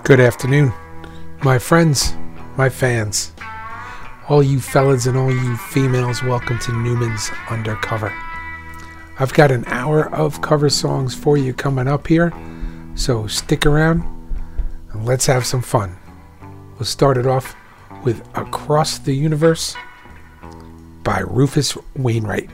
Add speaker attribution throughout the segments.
Speaker 1: Good afternoon, my friends, my fans, all you fellas and all you females, welcome to Newman's Undercover. I've got an hour of cover songs for you coming up here, so stick around and let's have some fun. We'll start it off with Across the Universe by Rufus Wainwright.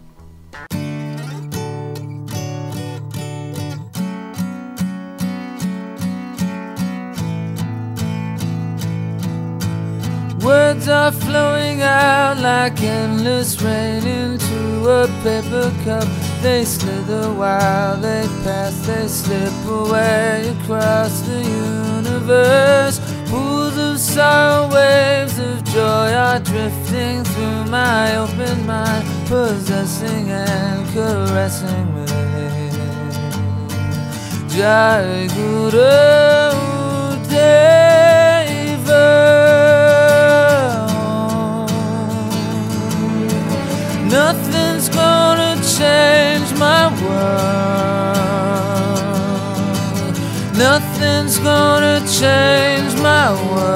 Speaker 2: Words are flowing out like endless rain into a paper cup. They slither while they pass, they slip away across the universe. Pools of sorrow, waves of joy are drifting through my open mind, possessing and caressing me. Jai Guru Deva. Nothing's gonna change my world. Nothing's gonna change my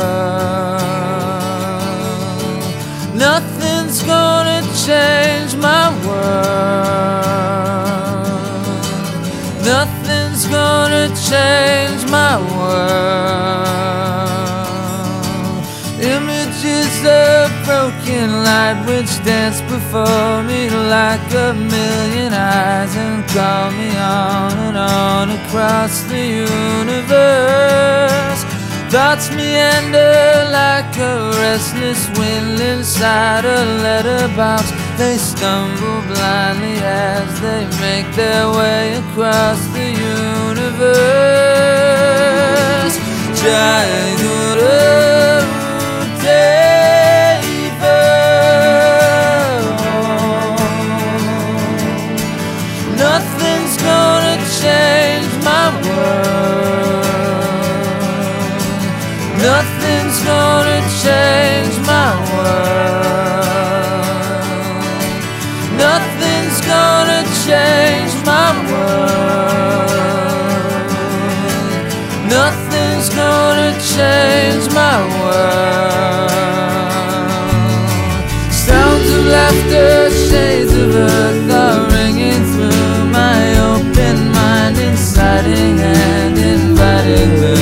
Speaker 2: world. Nothing's gonna change my world. Nothing's gonna change my world. Images of broken light which dance before me like a million eyes and call me on and on across the universe. Thoughts meander like a restless wind inside a letterbox. They stumble blindly as they make their way across the universe. Jai Guru Deva. Nothing's gonna change my world. Nothing's gonna change my world. Nothing's gonna change my world. Nothing's gonna change my world. Sounds of laughter, shades of earth are ringing through my open mind, inciting and inviting me.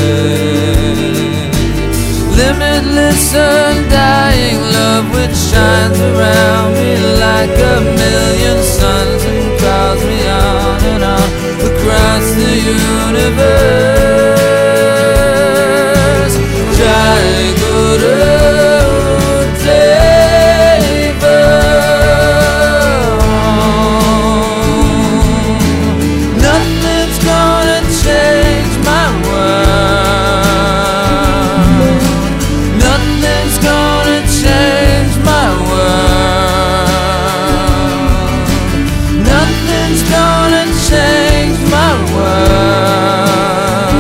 Speaker 2: Limitless, undying love which shines around me like a million suns and calls me on and on across the universe. Jai Guru Deva. Nothing's gonna change my world. Nothing's gonna change my world. Nothing's gonna change my world.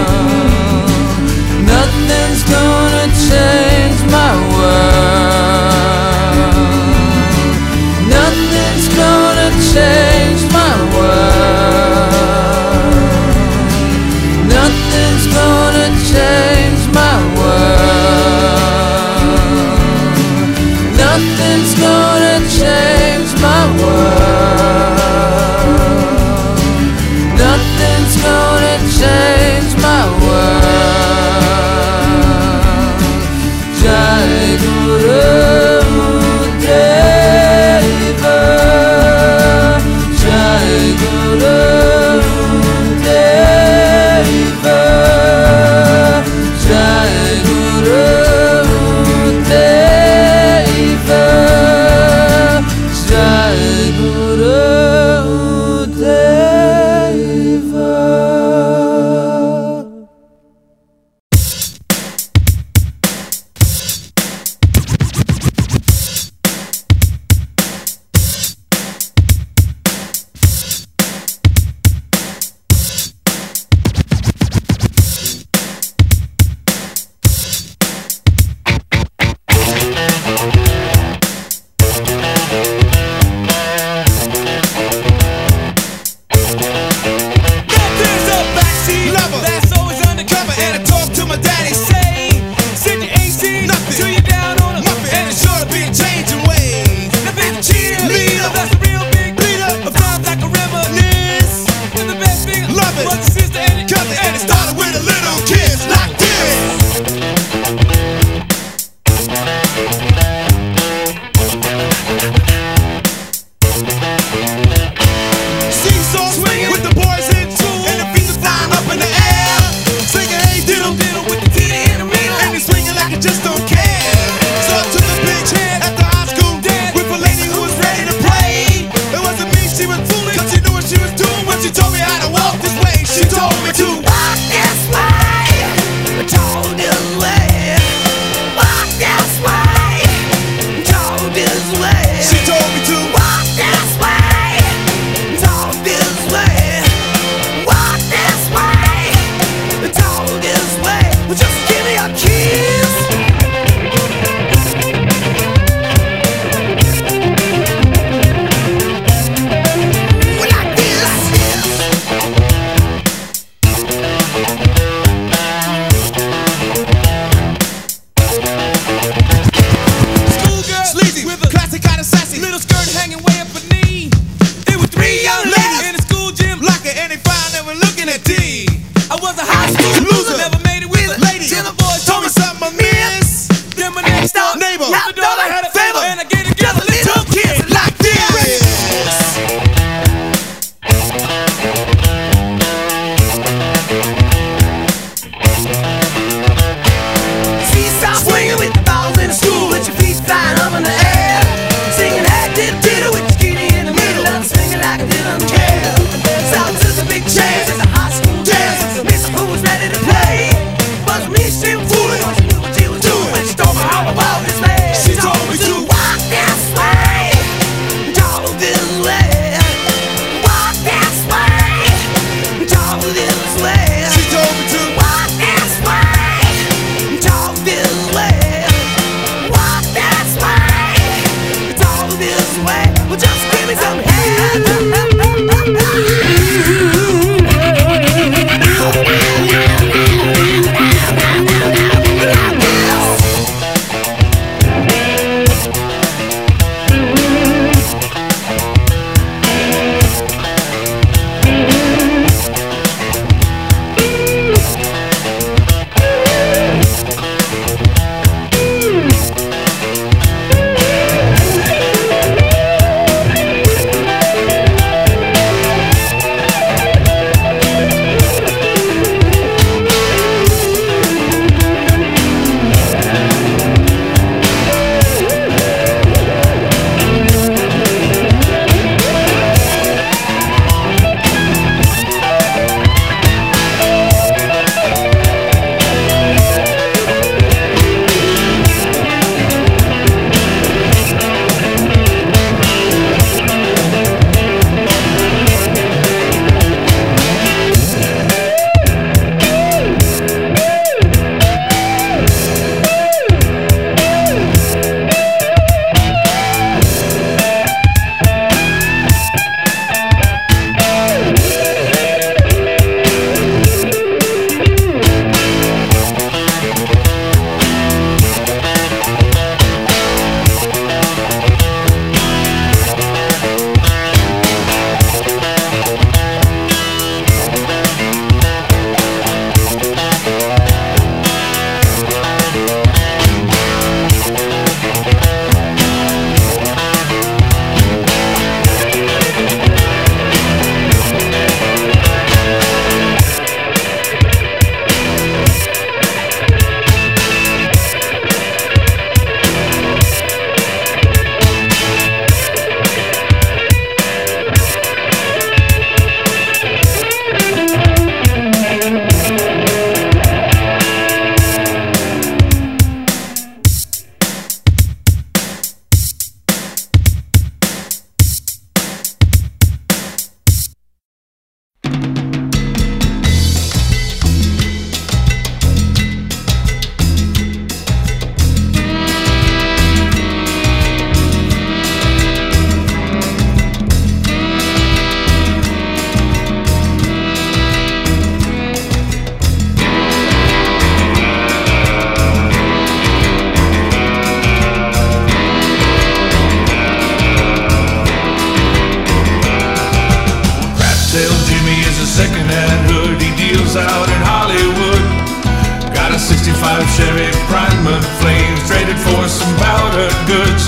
Speaker 3: Chevy Primer flames traded for some powdered goods.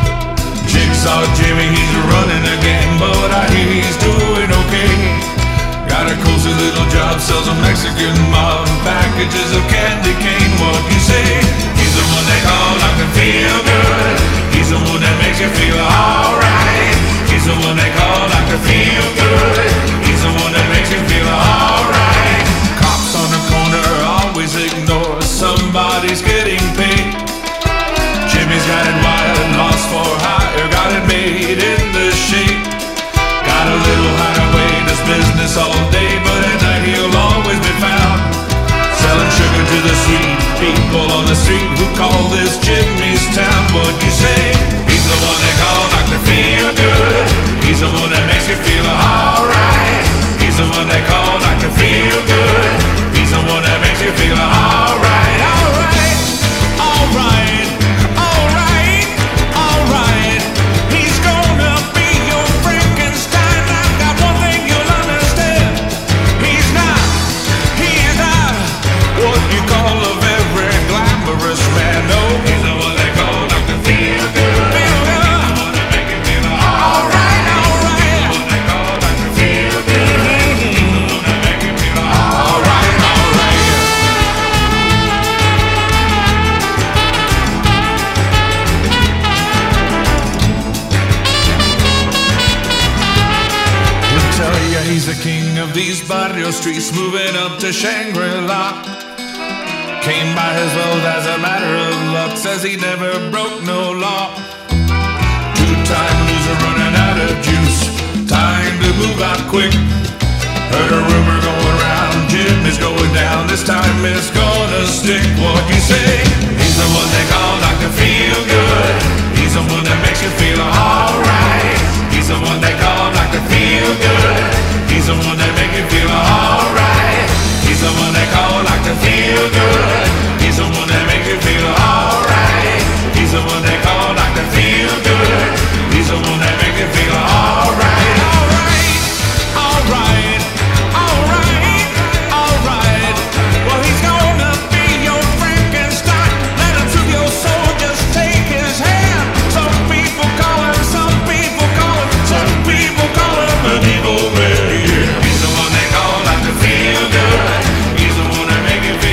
Speaker 3: Jigsaw Jimmy, he's running again, but I hear he's doing okay. Got a cozy little job, sells a Mexican mob packages of candy cane. What you say? He's the one they call Dr. Feel Good. He's the one that makes you feel alright. He's the one they call Dr. Feel Good. He's the one that makes you feel alright. Cops on the corner always ignore somebody's getting paid. Jimmy's got it wild, lost for hire, got it made in the shade. Got a little hideaway, does business all day, but at night he'll always be found selling sugar to the sweet the street who call this Jimmy's town. What you say? He's the one they call Dr. Feel Good. He's the one that makes you feel alright. He's the one they call Dr. Feel Good. He's the one that makes you feel alright. Alright, alright, alright, alright. He's gonna be your Frankenstein. I've got one thing you'll understand. He's not what you call a very glamorous man. No, he's the one they call Dr. Feel Good. Feel good. He's the one that make you feel alright, alright. He's the one they call Dr. Feel Good. He's the one that make you feel alright, alright. He'll tell you he's the king of these barrio streets, moving up to Shangri-La. Came by his wealth as a matter of luck, says he never broke no law. Two-time loser running out of juice, time to move out quick. Heard a rumor going around, Jim is going down, this time it's gonna stick. What you say? He's the one they call Dr. Feel Good. He's the one that makes you feel alright. He's the one they call Dr. Feel Good. He's the one that make you feel alright. He's the one they call Dr. Feel Good. He's the one that make you feel alright. He's the one they call Dr. Feel Good. He's the one that make you feel alright. Alright, alright, alright, alright. Well, he's gonna be your Frankenstein. Let him through your soul, just take his hand. Some people call him, some people call him, some people call him an evil man. He's the one they call Dr. Feel Good. He's the one that make you feel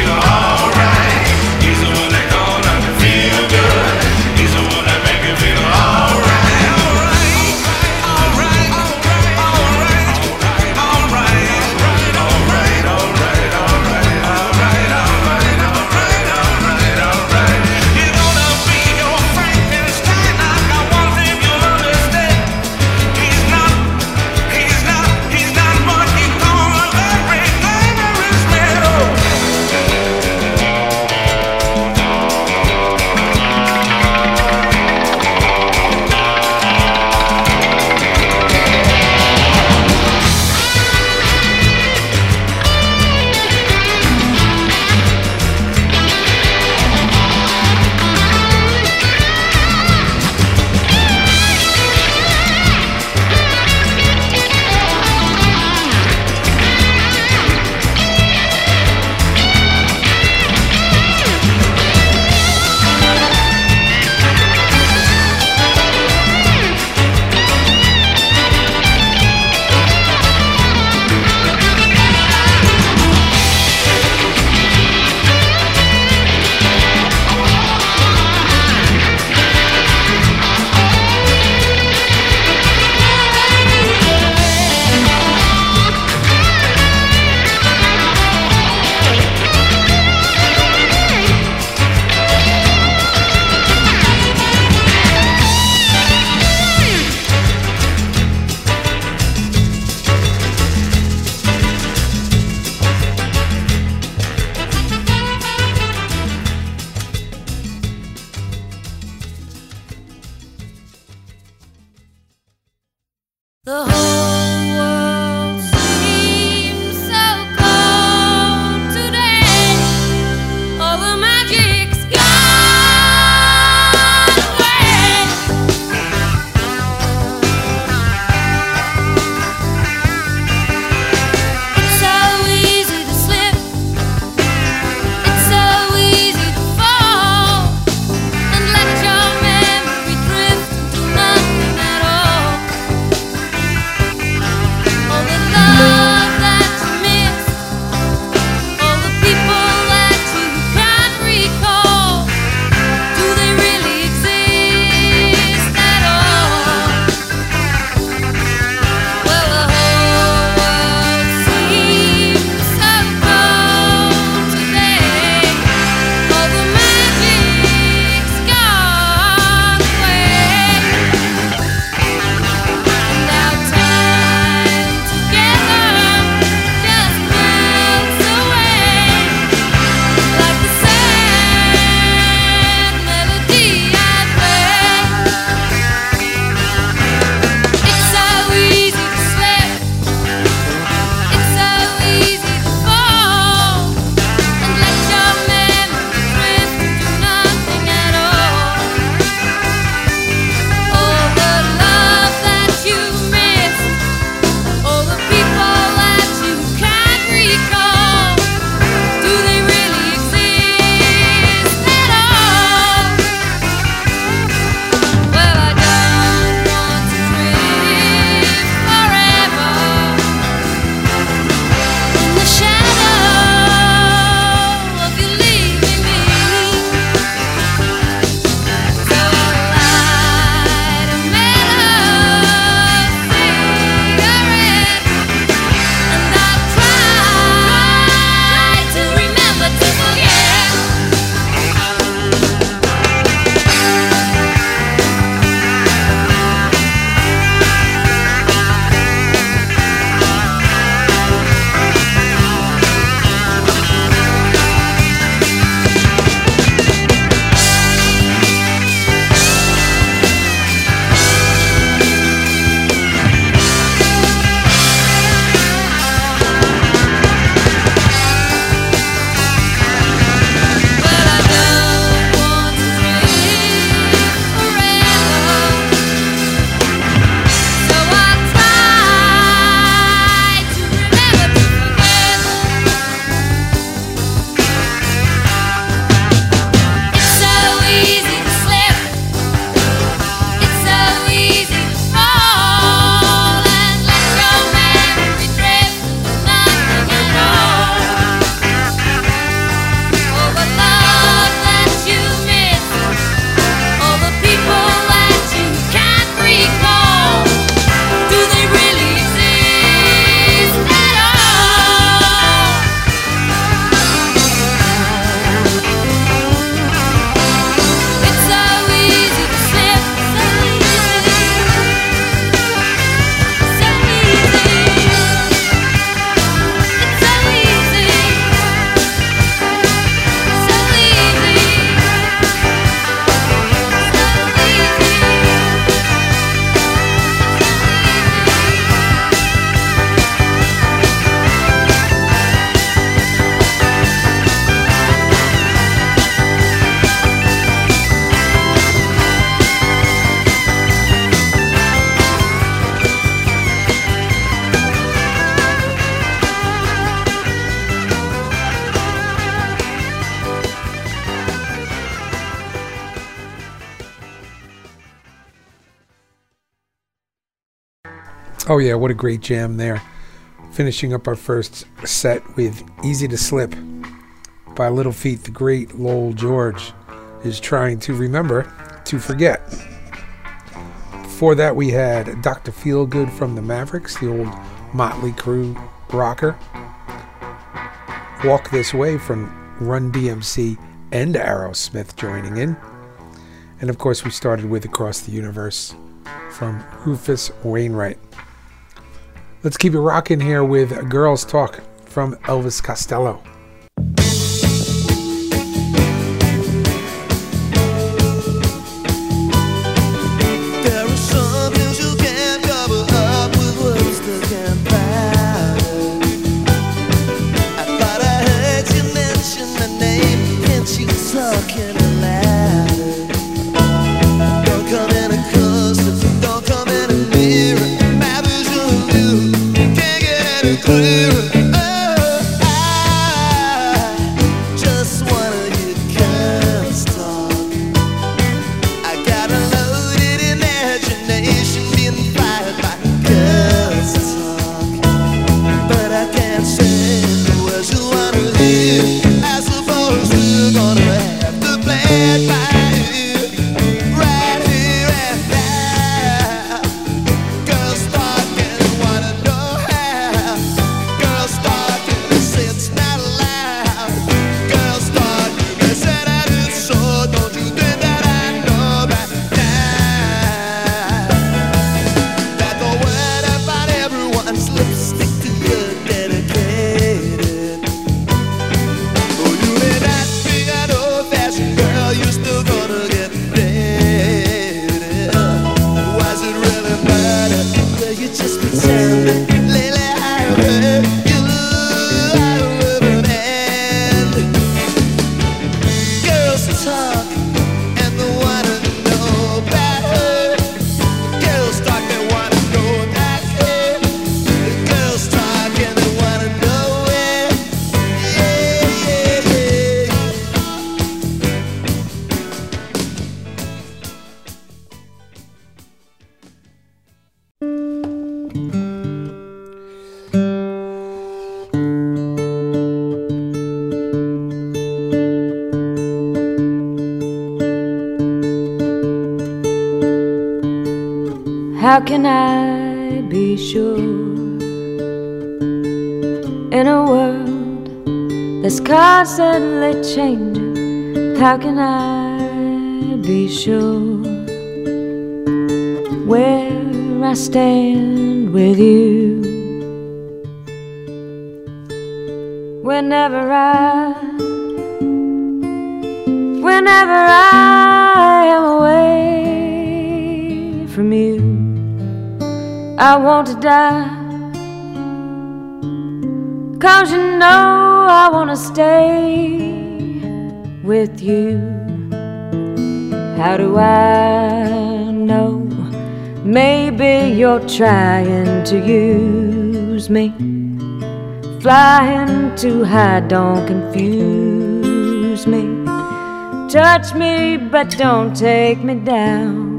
Speaker 1: Oh yeah, what a great jam there. Finishing up our first set with Easy to Slip by Little Feat. The great Lowell George is trying to remember to forget. Before that we had Dr. Feelgood from the Mavericks, the old Motley Crue rocker. Walk This Way from Run DMC and Aerosmith joining in. And of course we started with Across the Universe from Rufus Wainwright. Let's keep it rocking here with Girls Talk from Elvis Costello.
Speaker 4: How can I be sure in a world that's constantly changing? How can I be sure where I stand with you? Whenever I am away from you, I want to die, 'cause you know I want to stay with you. How do I know? Maybe you're trying to use me. Flying too high, don't confuse me. Touch me, but don't take me down.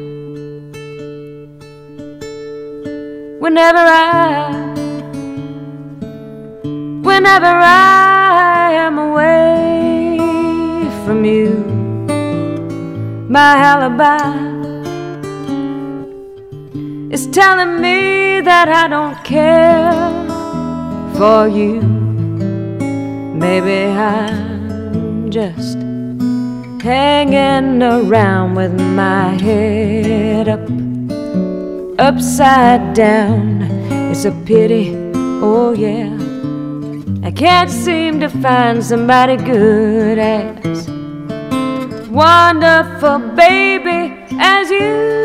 Speaker 4: Whenever I am away from you, my alibi is telling me that I don't care for you. Maybe I'm just hanging around with my head up, upside down. It's a pity, oh yeah, I can't seem to find somebody good as wonderful, baby, as you.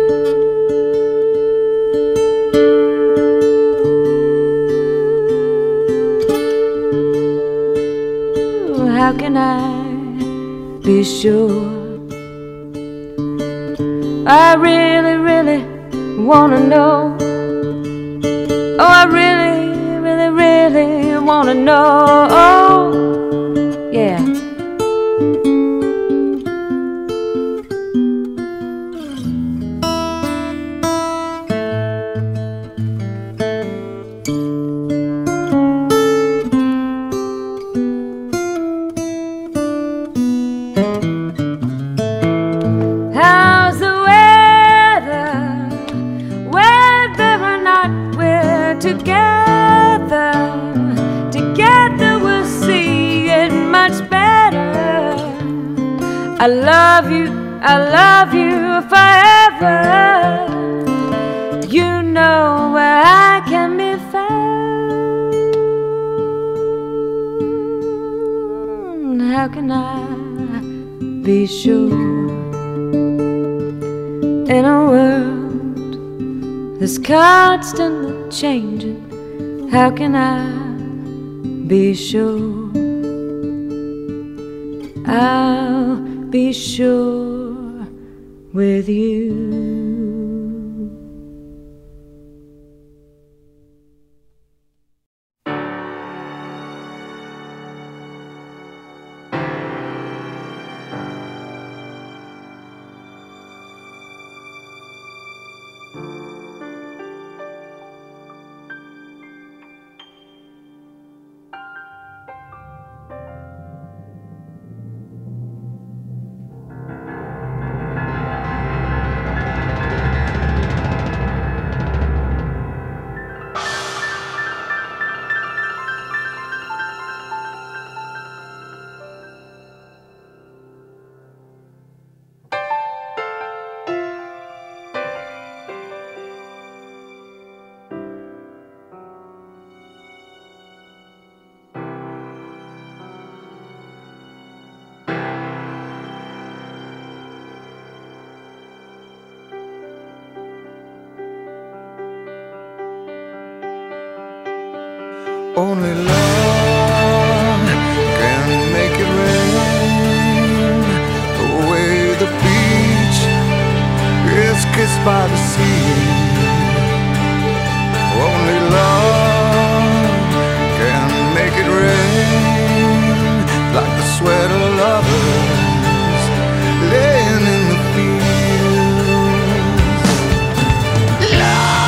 Speaker 4: How can I be sure? I really, really wanna know. Oh, I really, really, really wanna know. Oh, yeah. I love you forever. You know where I can be found. How can I be sure in a world that's constantly changing? How can I be sure? I'll be sure with you.
Speaker 5: Only love can make it rain. The way the beach is kissed by the sea. Only love can make it rain. Like the sweat of lovers laying in the fields. Love.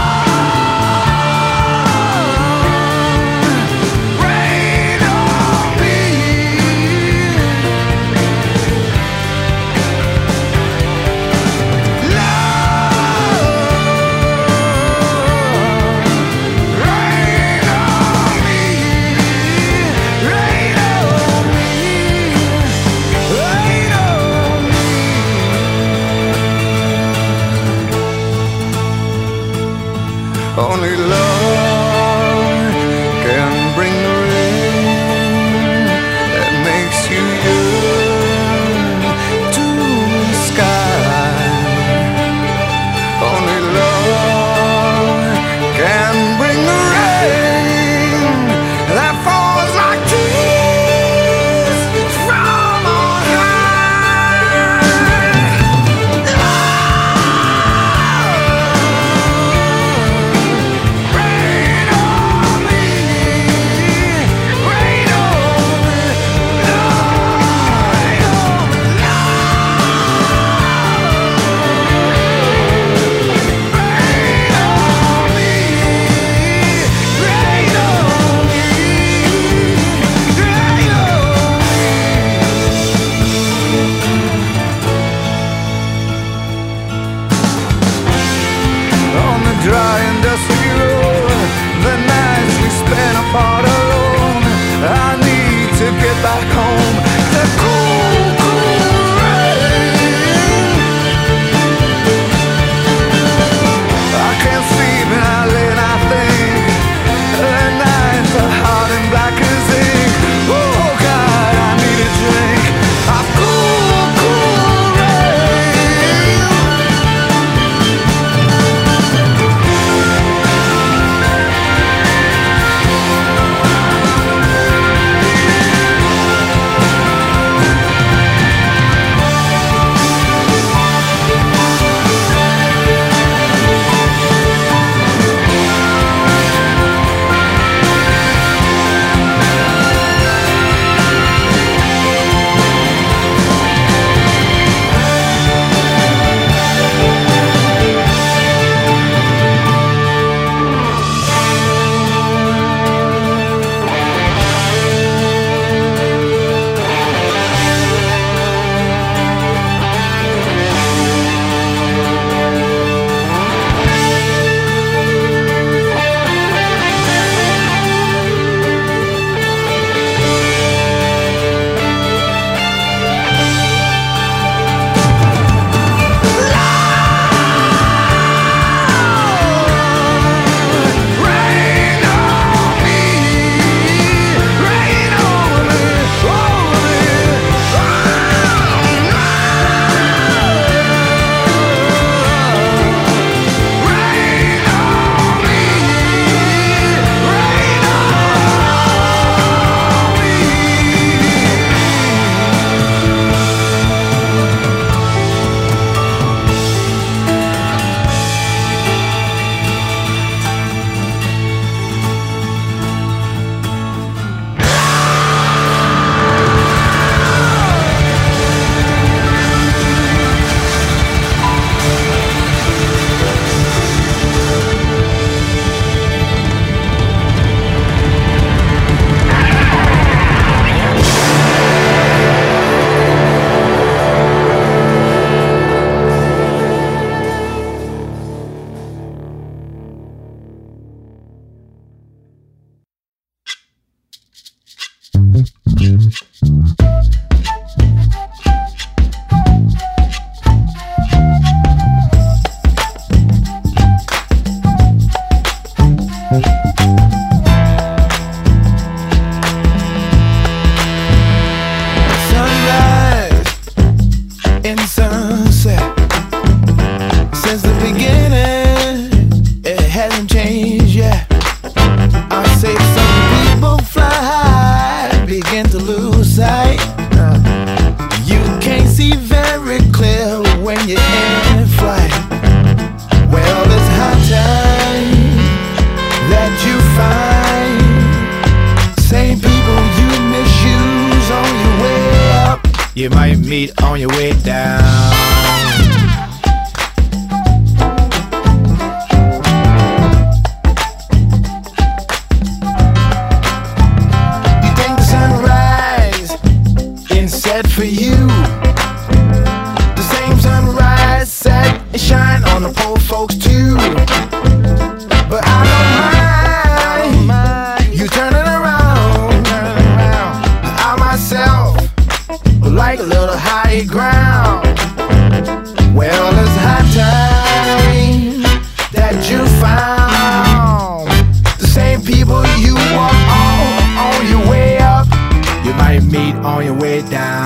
Speaker 5: see very clear when you're in flight. Well, it's high time that you find same people you misuse on your way up, you might meet on your way down. For you, the same sunrise set and shine on the poor folks too. But I don't mind you turning around. I myself like a little high ground. Well, it's high time that you found the same people you walk on your way up, you might meet on your way down.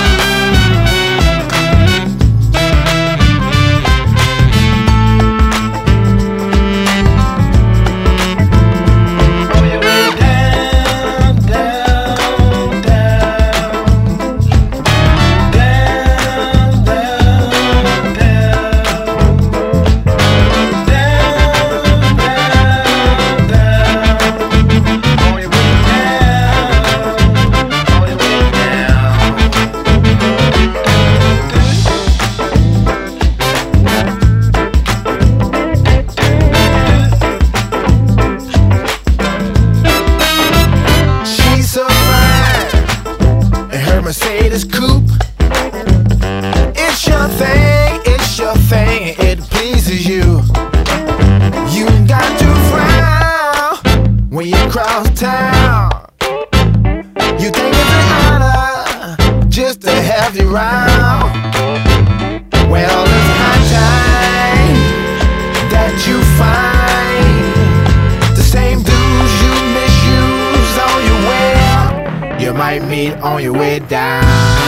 Speaker 5: Mercedes coupe. It's your thing, it pleases you. You got to frown when you cross town. You think it's an honor just to have you around. Well, it's high time that you find the same dudes you misuse on your way up, you might meet on your way down.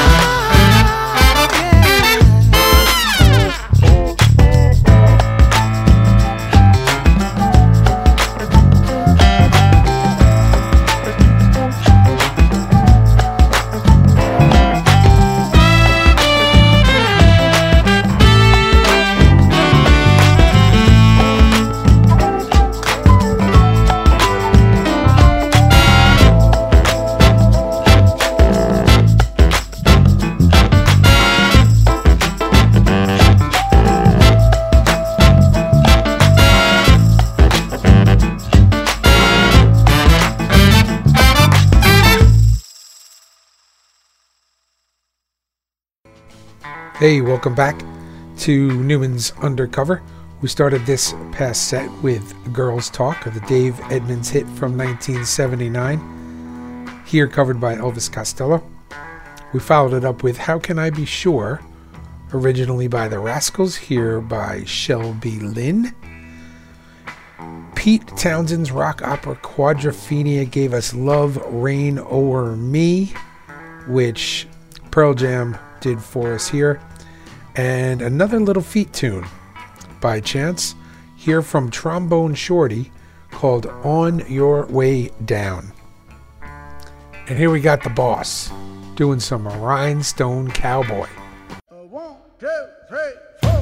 Speaker 1: Hey, welcome back to Newman's Undercover. We started this past set with Girls Talk, of the Dave Edmunds hit from 1979, here covered by Elvis Costello. We followed it up with How Can I Be Sure, originally by the Rascals, here by Shelby Lynn. Pete Townshend's rock opera Quadrophenia gave us Love Reign O'er Me, which Pearl Jam did for us here. And another Little Feat tune by Chance, here from Trombone Shorty, called On Your Way Down. And here we got the Boss doing some Rhinestone Cowboy.
Speaker 5: 1, 2, 3, 4.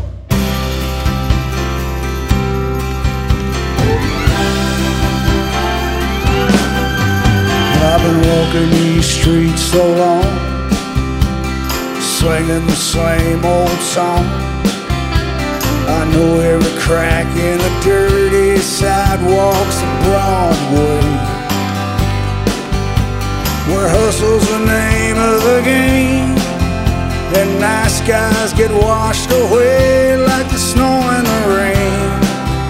Speaker 5: I've been walking these streets so long, singing the same old song. I know every crack in the dirty sidewalks of Broadway, where hustle's the name of the game, and nice guys get washed away like the snow and the rain.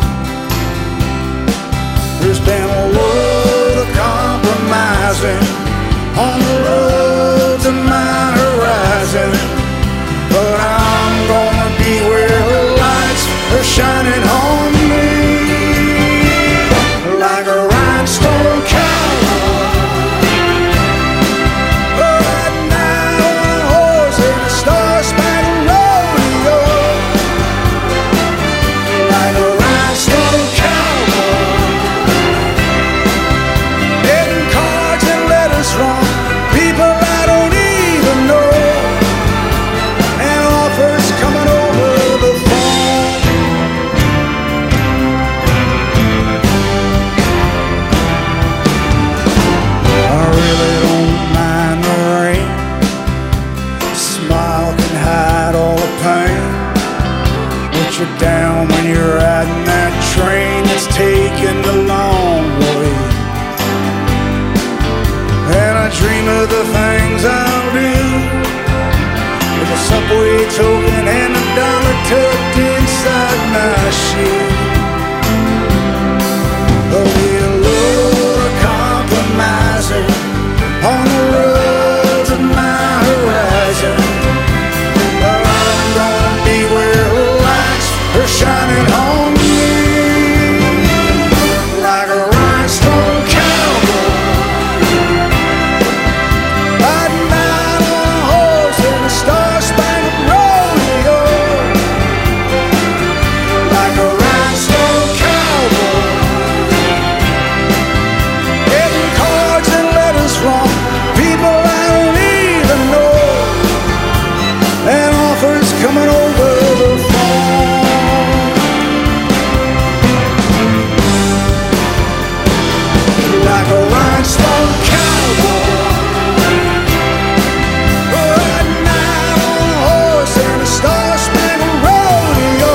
Speaker 5: There's been a world of compromising on the road to my horizon, but I'm gonna be where the lights are shining on me, like a rhinestone cowboy. At night on a horse in a star-spangled rodeo,
Speaker 6: you down when you're riding that train that's taking the long way. And I dream of the things I'll do with a subway token and a dollar tucked inside my shoe. A real load of compromising on the roads of my horizon. I'm gonna be where lights are shining on me, like a rhinestone cowboy, riding out on a horse in a star-spangled rodeo, like a rhinestone cowboy, getting cards and letters from people I don't even know, and offers coming over the phone, like a rhinestone cowboy, riding out on a horse in a star-spangled rodeo,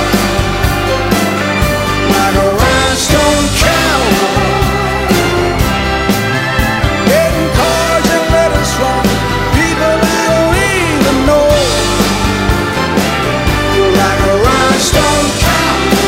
Speaker 6: like a rhinestone cowboy, getting cards and letters from people I don't even know, like a rhinestone cowboy.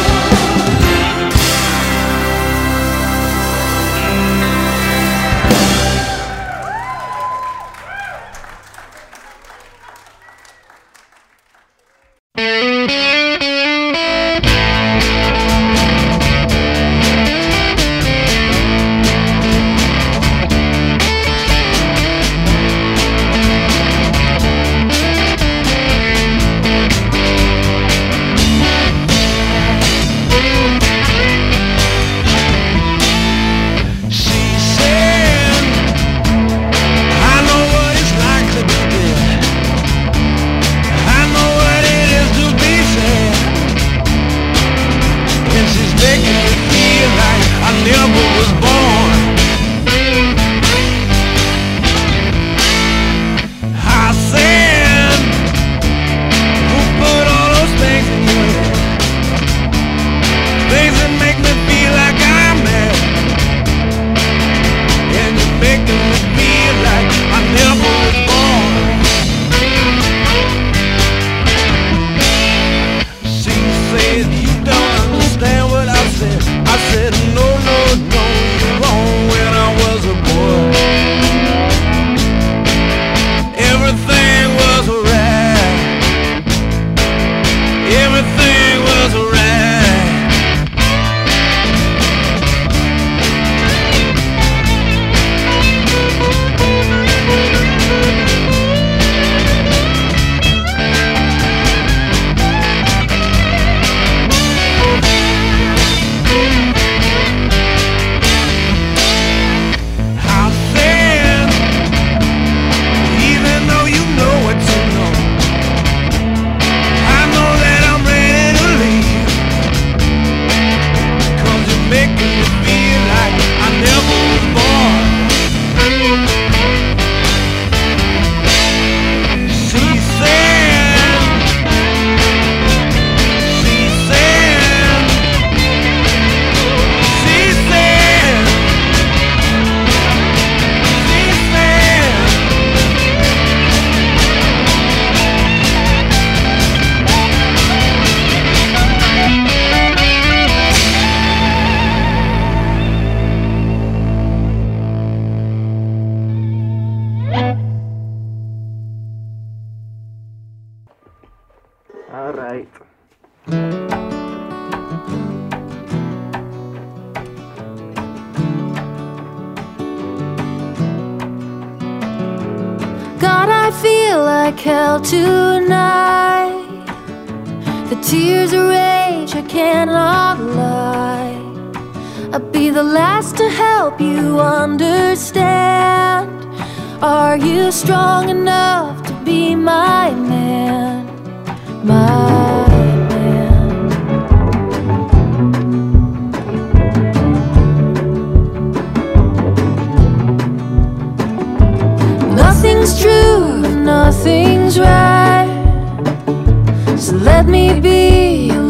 Speaker 7: All right.
Speaker 8: God, I feel like hell tonight. The tears of rage, I cannot lie. I'll be the last to help you understand. Are you strong enough to be my man? My man. Nothing's true, nothing's right. So let me be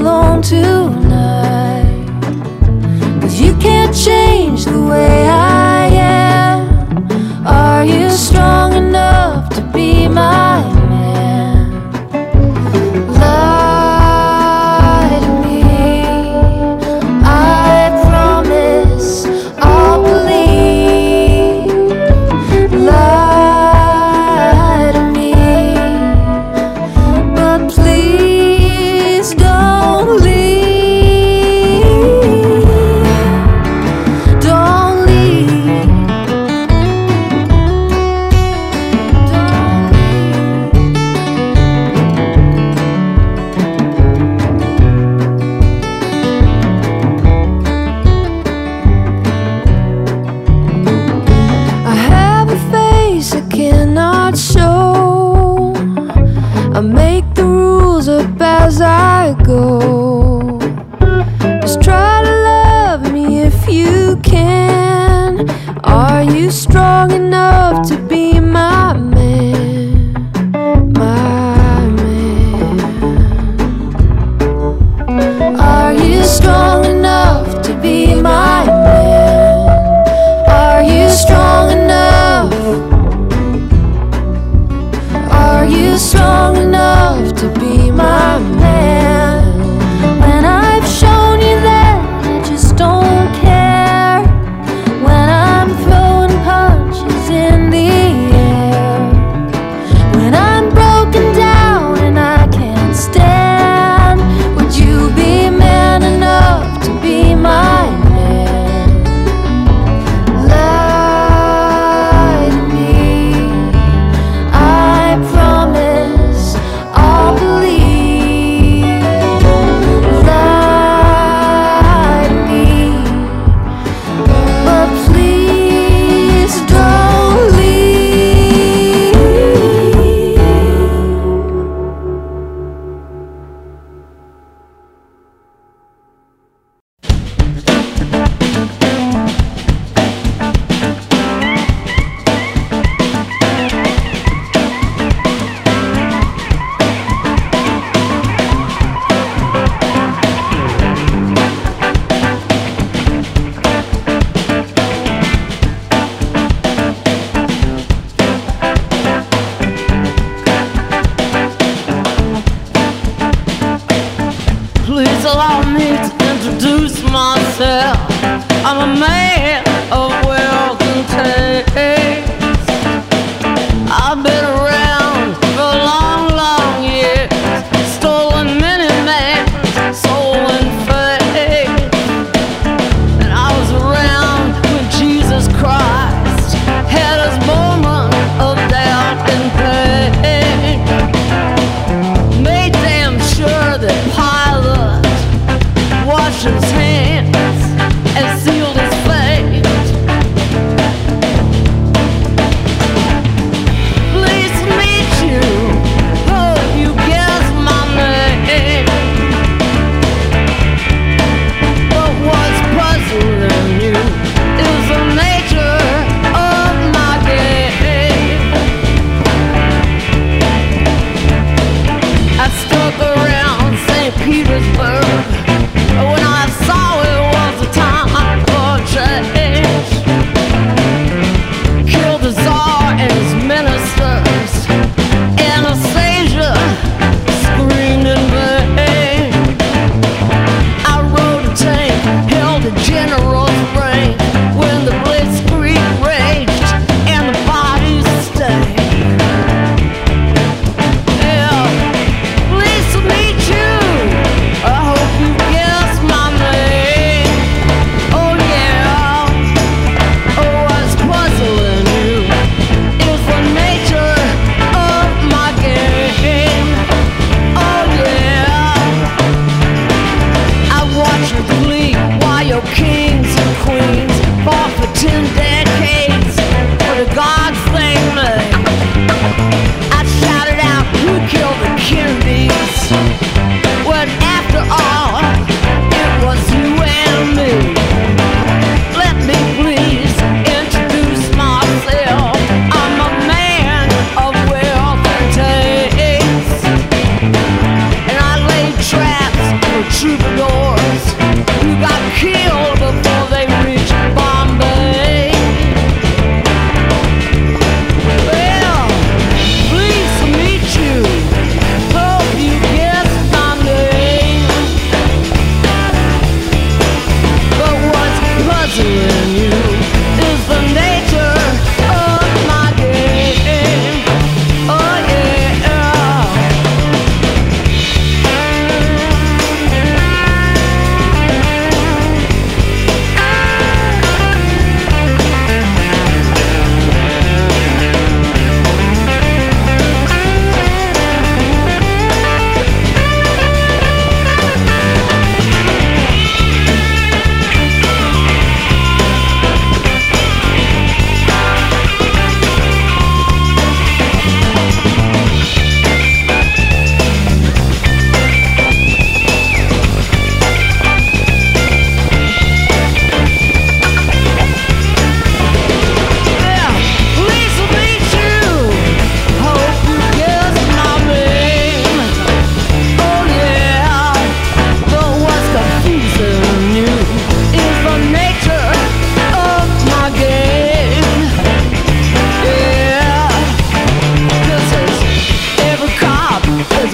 Speaker 8: strong enough to be my man. When I've shown you that I just don't care. When I'm throwing punches in the air. When I'm broken down and I can't stand. Would you be man enough to be my man? Lie to me, I promise I'll believe.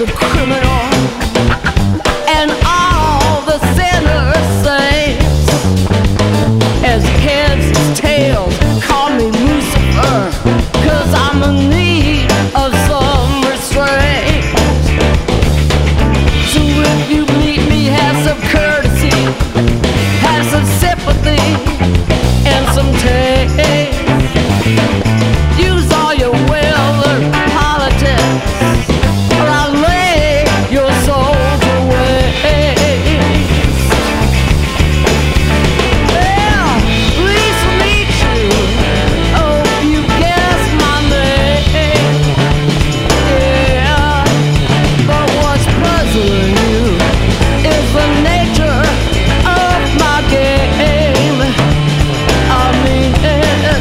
Speaker 7: of criminal and all the sinners saints. As heads, tails, call me Lucifer, 'cause I'm in need of some restraint. So if you meet me, have some courtesy, have some sympathy, and some taste. Use all your well-learned politics, or I'll lay your soul to waste. Well, pleased to meet you. Oh, you guessed my name. Yeah, but what's puzzling you is the nature of my game. I mean it.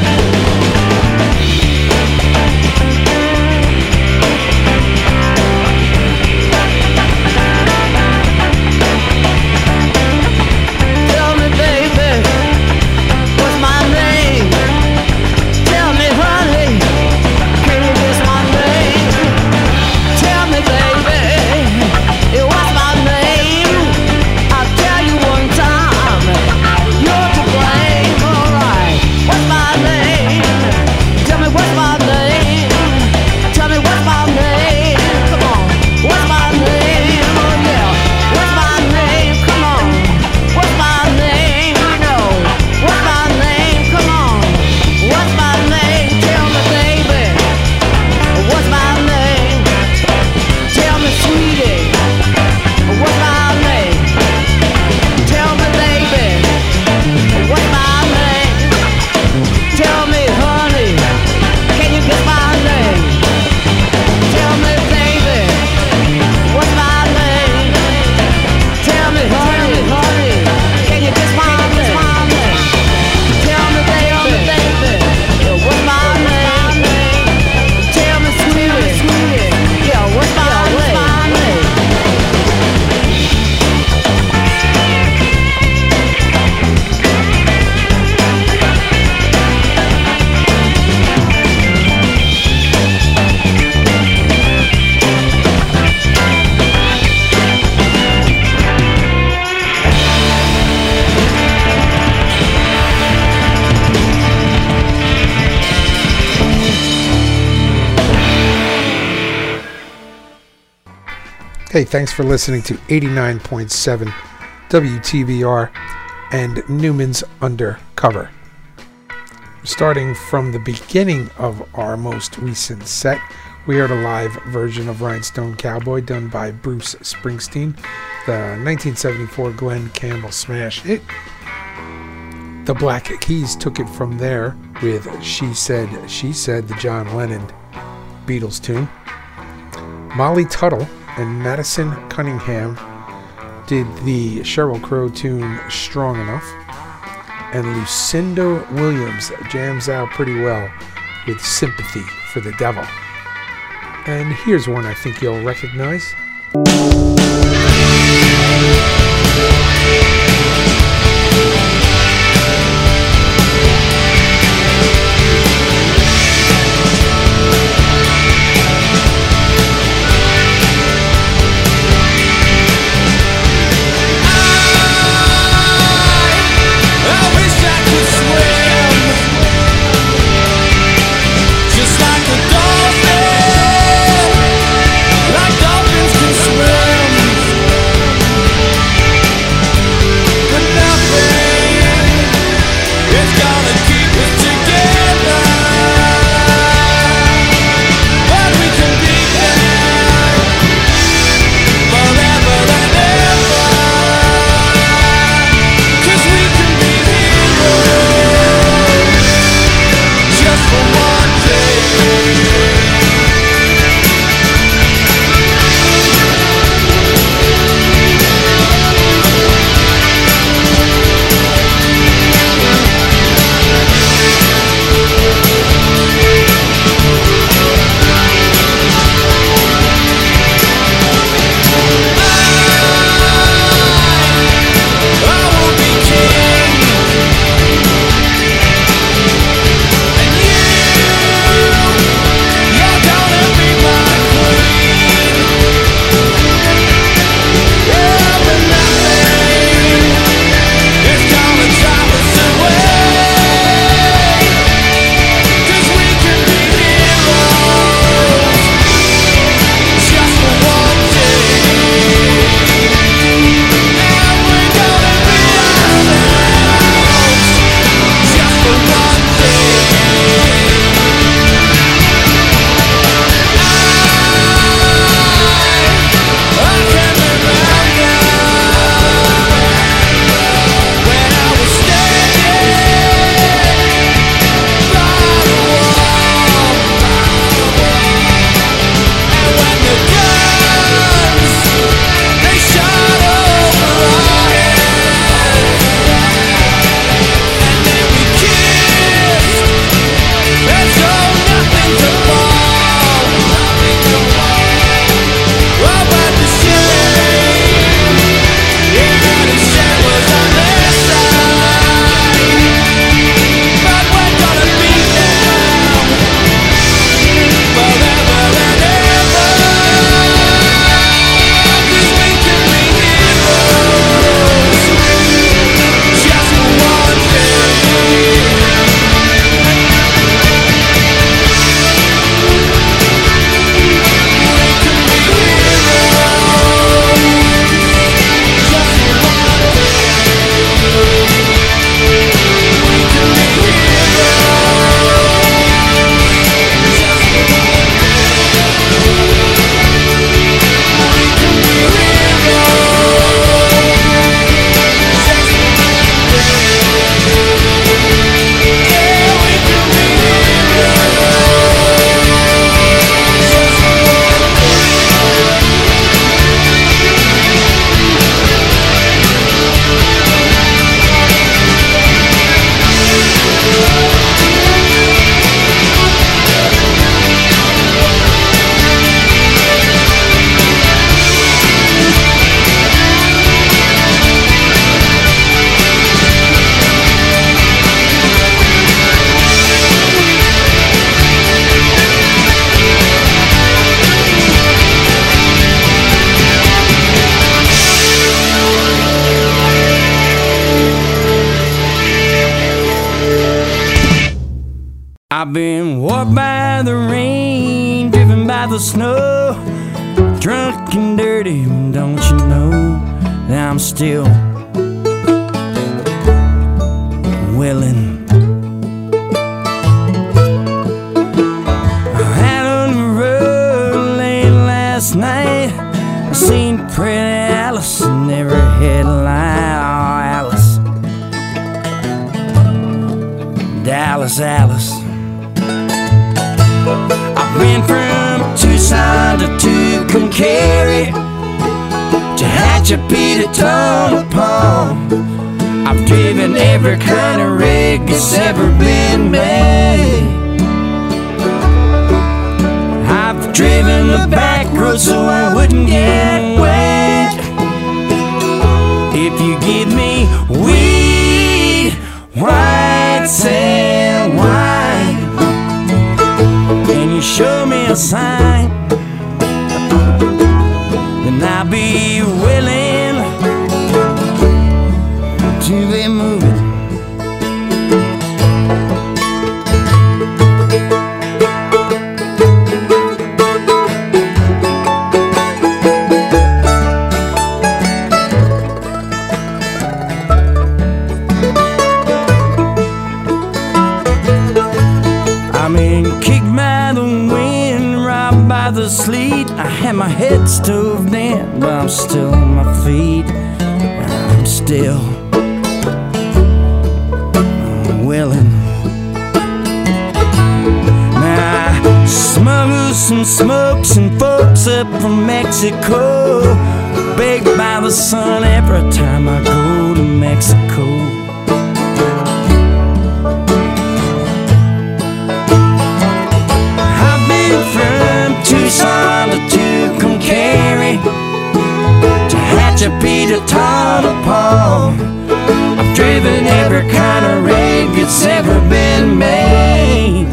Speaker 7: Tell me, baby, what's my name? Tell me, honey, can you guess my name? Tell me, baby, what's my name? I'll tell you one time, you're to blame. Alright, what's my name? Tell me what's my name? Tell me what's my name? Come on, what's my name? Oh yeah, what's my name? Come on, what's my name? You know, what's my name? Come on, what's my name? Tell me, baby, what's my name? Tell me, sweetie, what's my name? Tell me, baby, what's my name? Tell me, honey, can you guess my name? Tell me, baby, what's my name? Tell me, honey, can you guess my name? Tell me, baby, what's my name? Tell me, sweetie, yeah, what's my name?
Speaker 1: Hey, thanks for listening to 89.7 WTBR and Newman's Undercover. Starting from the beginning of our most recent set, we heard a live version of Rhinestone Cowboy done by Bruce Springsteen, the 1974 Glenn Campbell smash hit. The Black Keys took it from there with She Said, the John Lennon Beatles tune. Molly Tuttle and Madison Cunningham did the Sheryl Crow tune Strong Enough, and Lucinda Williams jams out pretty well with Sympathy for the Devil. And here's one I think you'll recognize.
Speaker 2: Just like a dolphin, like dolphins
Speaker 7: I've been walked by the rain, driven by the snow, drunk and dirty, don't you know that I'm still willing. I had on the road late last night, I seen pretty Alice in every headline. Oh, Alice, Dallas, Alice. I've been from Tucson to Tucumcari, Tehachapi to Tonopah. I've driven every kind of rig that's ever been made. I've driven the back road so I wouldn't get wet. If you give me weed, white sand wine, and you show me a sign, then I'll be willing to be moving. I'm in kicked by the wind, robbed by the sleet. I had my head stoved in, but I'm still on my feet. I'm still willing. Now I smuggle some smokes and folks up from Mexico, baked by the sun every time I go to Mexico. I've been from Tucson to Tucumcari, Tehachapi to Tonopah. I've driven every kind of rig that's ever been made.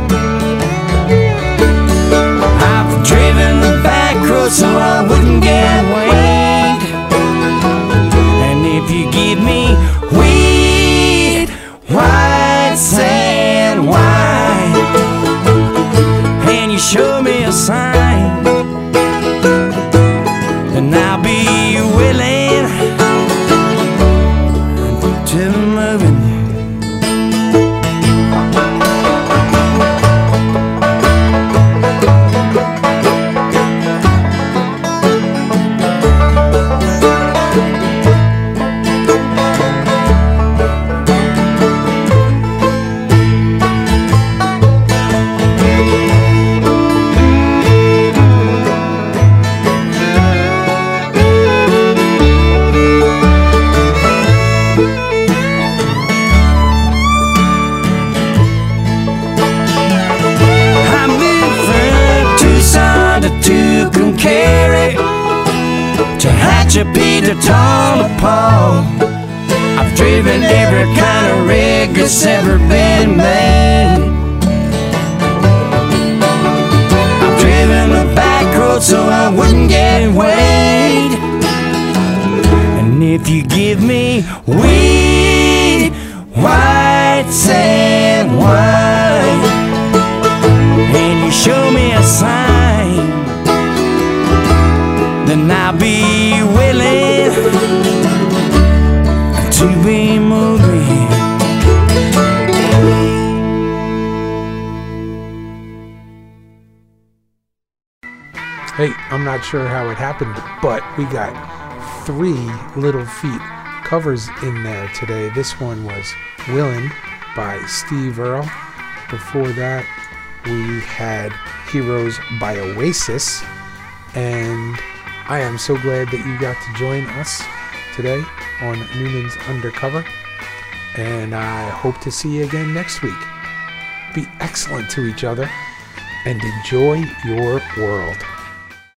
Speaker 7: I've driven the back road so I wouldn't get weighed. And if you give me weed, white sand wine, and you show me a sign, then I'll be willing to moving. Tucumcari, Tehachapi to Tonopah. I've driven every kind of rig that's ever been made. I've driven the back road so I wouldn't get weighed. And if you give me weed, white sand wine, and you show me a sign, then I'll be willing to be moving.
Speaker 1: Hey, I'm not sure how it happened, but we got 3 Little Feat covers in there today. This one was Willin' by Steve Earle. Before that, we had Heroes by Oasis. And I am so glad that you got to join us today on Newman's Undercover. And I hope to see you again next week. Be excellent to each other and enjoy your world.